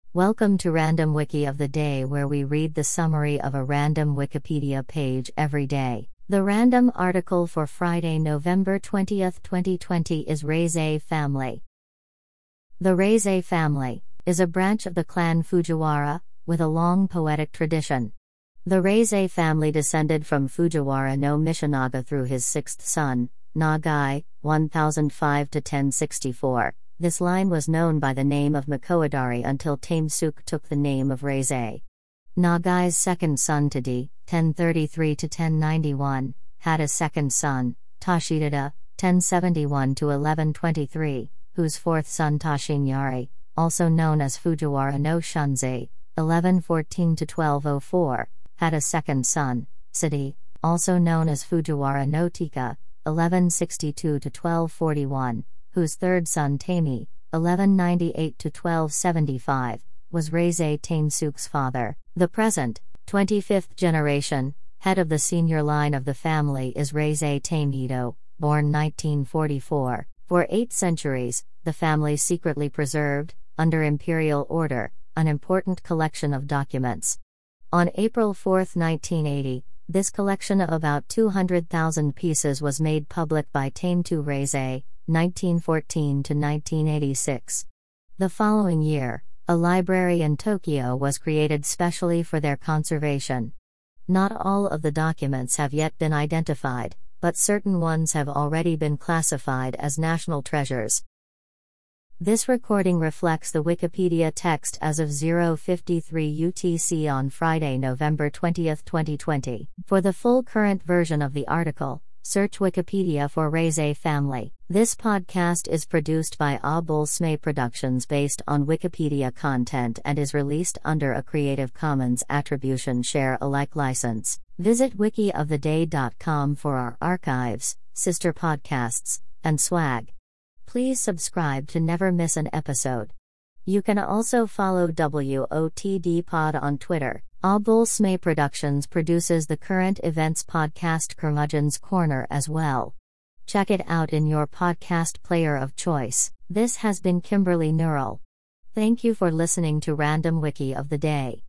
Welcome to Random Wiki of the Day, where we read the summary of a random Wikipedia page every day. The random article for Friday, November 20th, 2020 is Reizei family. The Reizei family is a branch of the clan Fujiwara, with a long poetic tradition. The Reizei family descended from Fujiwara no Michinaga through his sixth son, Nagai, 1005 to 1064. This line was known by the name of Makoadari until Tamesuke took the name of Reizei. Nagai's second son Tadi, 1033 to 1091, had a second son, Toshidada, 1071 to 1123, whose fourth son Toshinyari, also known as Fujiwara no Shunzei, 1114 to 1204, had a second son, Sadi, also known as Fujiwara no Tika, 1162 to 1241, whose third son Taimi, 1198 to 1275, was Reizei Tamesuke's father. The present, 25th generation, head of the senior line of the family is Reizei Tamehido, born 1944. For 8 centuries, the family secretly preserved, under imperial order, an important collection of documents. On April 4, 1980, this collection of about 200,000 pieces was made public by Tametu Reizei, 1914 to 1986. The following year, a library in Tokyo was created specially for their conservation. Not all of the documents have yet been identified, but certain ones have already been classified as national treasures. This recording reflects the Wikipedia text as of 0:53 UTC on Friday, November 20, 2020. For the full current version of the article, search Wikipedia for Reizei family. This podcast is produced by Abul Smay Productions based on Wikipedia content and is released under a Creative Commons Attribution Share Alike license. Visit wikioftheday.com for our archives, sister podcasts, and swag. Please subscribe to never miss an episode. You can also follow WOTD Pod on Twitter. Abul Smay Productions produces the current events podcast Curmudgeon's Corner as well. Check it out in your podcast player of choice. This has been Kimberly Neural. Thank you for listening to Random Wiki of the Day.